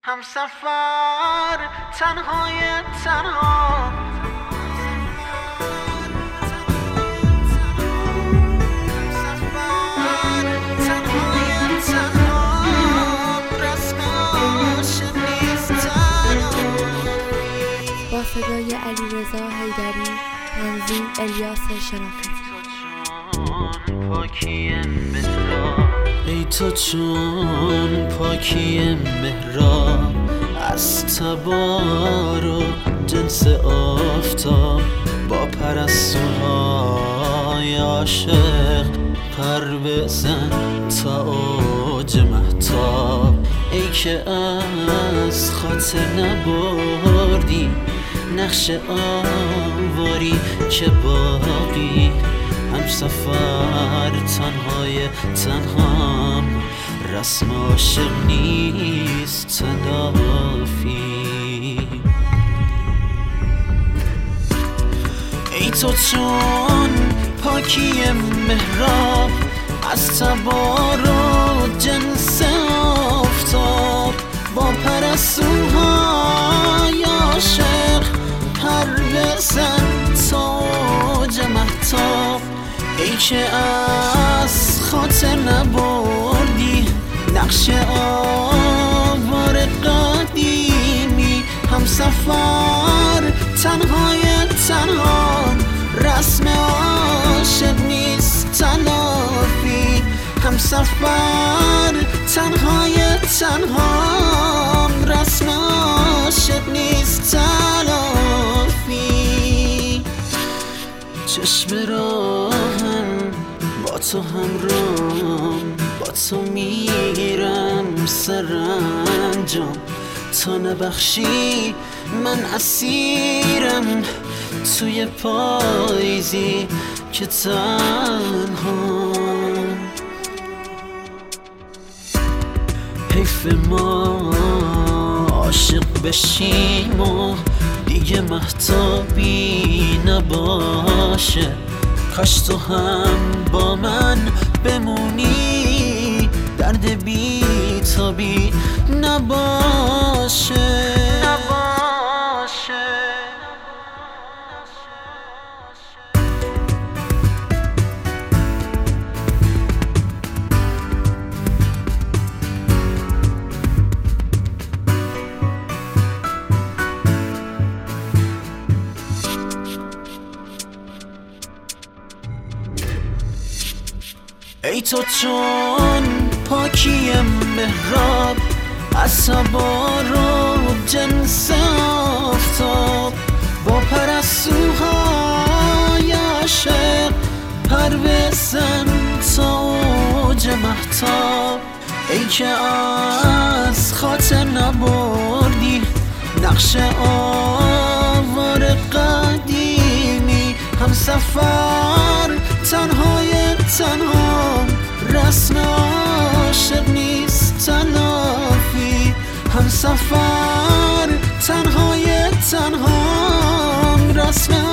همسفر تنهای تنها با صدای علیرضا حیدری، تنظیم الیاس شرافتی. ای تو چون پاکی مهراب از تبار و جنس آفتاب، با پرستوهای عاشق پر بزن تا اوج مهتاب. ای که از خاطر نبردی نقش آواری که باقی، همسفر تنهای تنهام، رسم عاشق نیست تلافی. ای تو چون پاکی مهراب از تبار و جنس آفتاب، با پرستوهای عاشق پر بزن تا اوج مهتاب. ای که از خاطر نبردی نقش آوار قدیمی، همسفر تنهای تنها، رسم عاشق نیست تلافی. همسفر تنهای تنها، رسم عاشق نیست تلافی. چشم راهم با تو همراهم، با تو میرم سرانجام، تو نبخشی من اسیرم توی پاییزی که تنها. حیف ما عاشق بشیم و دیگه مهتابی نباشه، کاش تو هم با من بمونی، درد بی تابی نباشه. ای تو چون پاکی مهراب از تبار و جنس آفتاب، با پرستوهای عاشق پر بزن تا اوج مهتاب. ای که از خاطر نبردی نقش آوار قدیمی، همسفر تنهای تنها، رسم عاشق نیست تلافی. همسفر تنهای تنها، رسم